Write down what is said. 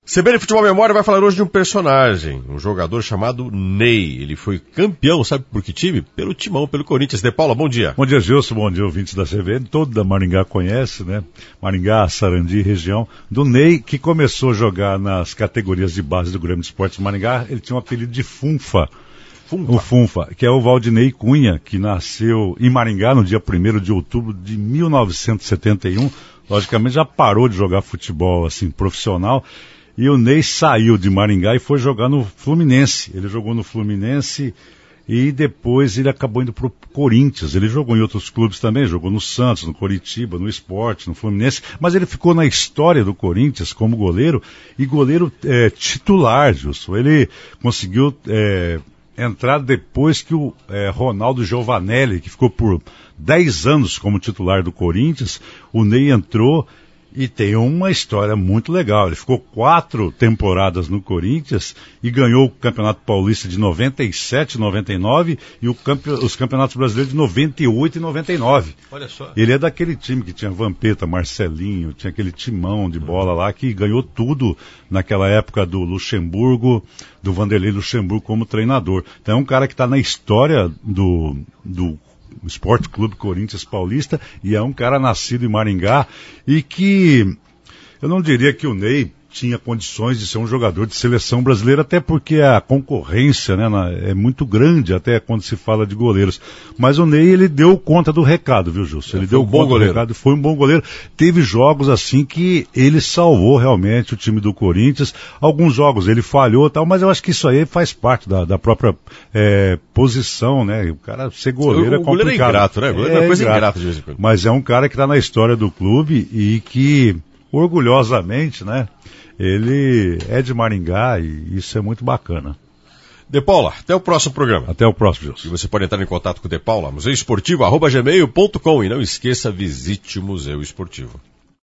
CBN Futebol Memória vai falar hoje de um personagem, um jogador chamado Ney. Ele foi campeão, sabe por que time? Pelo Timão, pelo Corinthians. De Paula, bom dia. Bom dia, Gilson, bom dia, ouvintes da CBN. Todo da Maringá conhece, né? Maringá, Sarandi, região. Do Ney, que começou a jogar nas categorias de base do Grêmio de Esportes de Maringá. Ele tinha um apelido de Funfa. O Funfa, que é o Valdinei Cunha, que nasceu em Maringá no dia 1º de outubro de 1971. Logicamente já parou de jogar futebol assim profissional. E o Ney saiu de Maringá e foi jogar no Fluminense. Ele jogou no Fluminense e depois ele acabou indo para o Corinthians. Ele jogou em outros clubes também, jogou no Santos, no Coritiba, no Sport, no Fluminense. Mas ele ficou na história do Corinthians como goleiro e goleiro titular, Justo. Ele conseguiu entrar depois que o Ronaldo Giovanelli, que ficou por 10 anos como titular do Corinthians, o Ney entrou. E tem uma história muito legal. Ele ficou 4 temporadas no Corinthians e ganhou o Campeonato Paulista de 97, 99 e os Campeonatos Brasileiros de 98 e 99. Olha só. Ele é daquele time que tinha Vampeta, Marcelinho, tinha aquele timão de bola lá que ganhou tudo naquela época do Luxemburgo, do Vanderlei Luxemburgo como treinador. Então é um cara que está na história do Esporte Clube Corinthians Paulista e é um cara nascido em Maringá e que eu não diria que o Ney tinha condições de ser um jogador de seleção brasileira, até porque a concorrência, né, é muito grande até quando se fala de goleiros. Mas o Ney, ele deu conta do recado, viu, Gilson? Ele deu conta do recado, foi um bom goleiro. Teve jogos assim que ele salvou realmente o time do Corinthians. Alguns jogos ele falhou e tal, mas eu acho que isso aí faz parte da própria posição, né? O cara ser goleiro é complicado. O goleiro é ingrato, né? O goleiro é uma coisa ingrata de vez em quando. Mas é um cara que está na história do clube e que, orgulhosamente, né? Ele é de Maringá e isso é muito bacana. De Paula, até o próximo programa. Até o próximo, Gilson. E você pode entrar em contato com o De Paula, museuesportivo@gmail.com. E não esqueça, visite o Museu Esportivo.